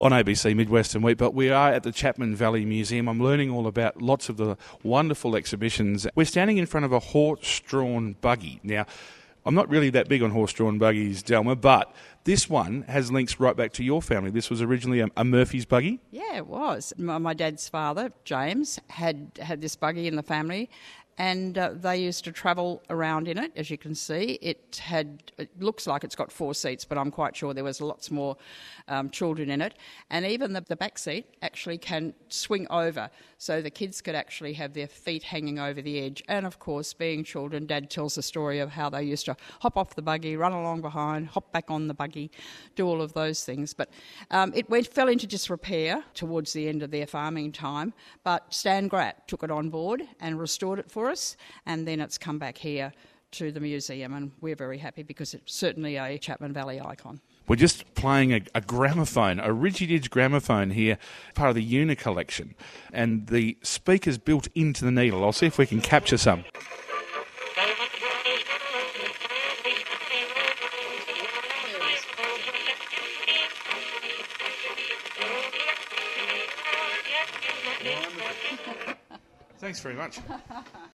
On ABC Midwestern Week, but we are at the Chapman Valley Museum. I'm learning all about lots of the wonderful exhibitions. We're standing in front of a horse-drawn buggy. Now, I'm not really that big on horse-drawn buggies, Delma, but this one has links right back to your family. This was originally a Murphy's buggy? Yeah, it was. My dad's father, James, had this buggy in the family, and they used to travel around in it. As you can see, it looks like it's got 4 seats, but I'm quite sure there was lots more children in it. And even the back seat actually can swing over, so the kids could actually have their feet hanging over the edge. And of course, being children, Dad tells the story of how they used to hop off the buggy, run along behind, hop back on the buggy, do all of those things. But it fell into disrepair towards the end of their farming time, but Stan Gratt took it on board and restored it for us, and then it's come back here to the museum, and we're very happy because it's certainly a Chapman Valley icon. We're just playing a gramophone, a Rigididge gramophone here, part of the Una collection, and the speaker's built into the needle. I'll see if we can capture some. Thanks very much.